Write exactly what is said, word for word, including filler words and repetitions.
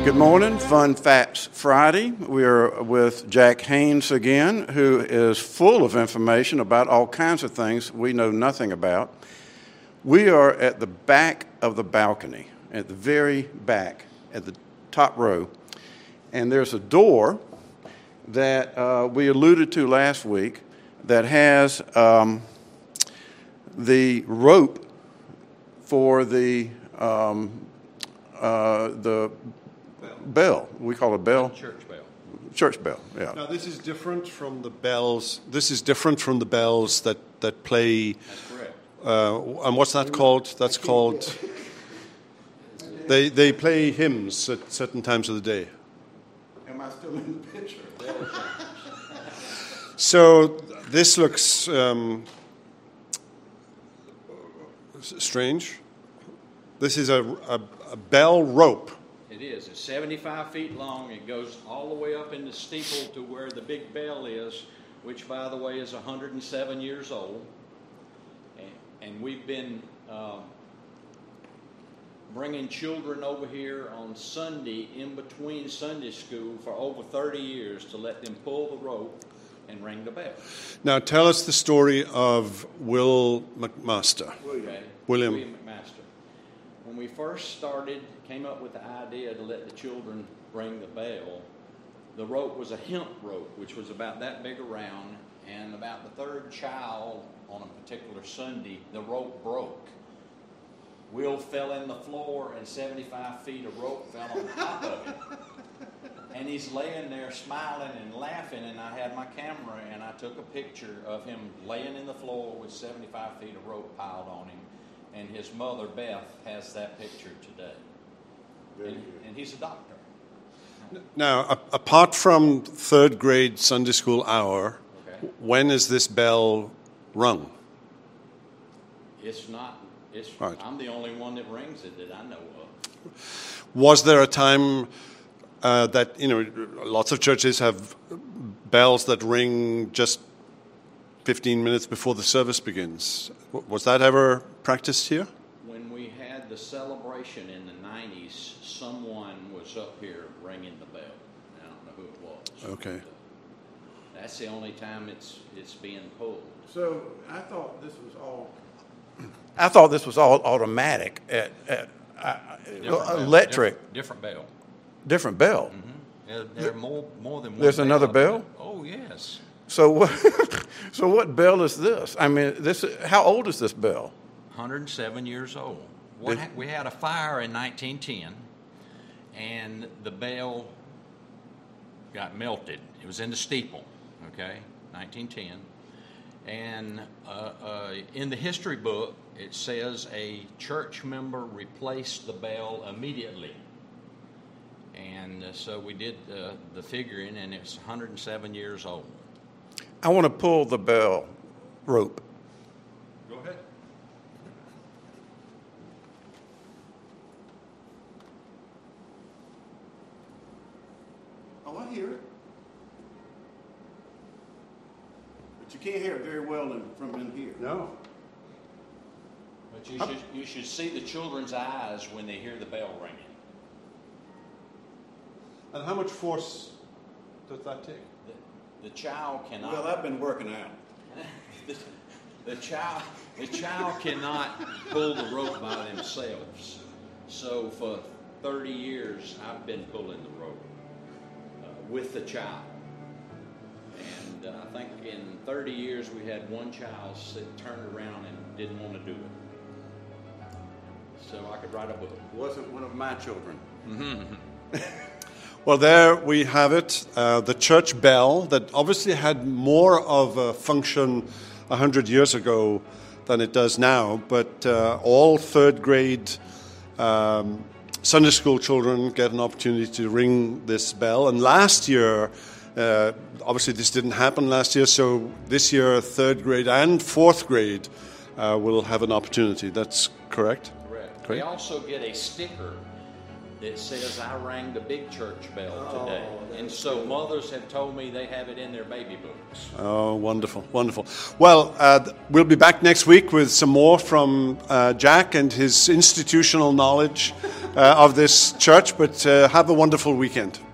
Good morning, Fun Facts Friday. We are with Jack Haynes again, who is full of information about all kinds of things we know nothing about. We are at the back of the balcony, at the very back, at the top row, and there's a door that uh, we alluded to last week that has um, the rope for the um, uh, the bell. We call it a bell. Church bell. Church bell, yeah. Now, this is different from the bells. This is different from the bells that, that play. That's correct. Uh, and what's that called? That's called. They they play hymns at certain times of the day. Am I still in the picture? So this looks um, strange. This is a, a, a bell rope. It is. It's seventy-five feet long. It goes all the way up in the steeple to where the big bell is, which, by the way, is one hundred seven years old. And, and we've been um, bringing children over here on Sunday in between Sunday school for over thirty years to let them pull the rope and ring the bell. Now, tell us the story of Will McMaster. Okay. William. William McMaster. When we first started, came up with the idea to let the children ring the bell, the rope was a hemp rope, which was about that big around, and about the third child on a particular Sunday, the rope broke. Will fell in the floor, and seventy-five feet of rope fell on top of him. And he's laying there smiling and laughing, and I had my camera, and I took a picture of him laying in the floor with seventy-five feet of rope piled on him. And his mother, Beth, has that picture today. And, and he's a doctor. Now, a- apart from third grade Sunday school hour, Okay. when is this bell rung? It's not, it's, Right. I'm the only one that rings it that I know of. Was there a time uh, that, you know, lots of churches have bells that ring just fifteen minutes before the service begins? W- Was that ever practiced here? When we had the celebration in the nineties, someone was up here ringing the bell. I don't know who it was. Okay. But, uh, that's the only time it's it's being pulled. So I thought this was all. I thought this was all automatic, at, at, uh, Different electric, bell. Different, different bell. different bell. Mm-hmm. There, there are more more than one. There's bell another up there. bell? Oh yes. So what? So what bell is this? I mean, this. How old is this bell? one hundred seven years old. What ha- we had a fire in nineteen ten, and the bell got melted. It was in the steeple, okay, nineteen ten. And uh, uh, in the history book, it says a church member replaced the bell immediately. And uh, so we did uh, the figuring, and it's one hundred seven years old. I want to pull the bell rope. Go ahead. Oh, I hear it. But you can't hear it very well in, from in here. No. But you should, you should see the children's eyes when they hear the bell ringing. And how much force does that take? The, the child cannot... Well, I've been working out. the, the child the child cannot pull the rope by themselves. So for thirty years, I've been pulling the rope uh, with the child. And uh, I think in thirty years, we had one child sit, turned around and didn't want to do it. So I could write a book. Wasn't one of my children. Well, there we have it, uh, the church bell that obviously had more of a function one hundred years ago than it does now, but uh, all third grade um, Sunday school children get an opportunity to ring this bell. And last year, uh, obviously this didn't happen last year, so this year third grade and fourth grade uh, will have an opportunity. That's correct? Correct. Great. They also get a sticker that says I rang the big church bell today. And so mothers have told me they have it in their baby books. Oh, wonderful, wonderful. Well, uh, we'll be back next week with some more from uh, Jack and his institutional knowledge uh, of this church, but uh, have a wonderful weekend.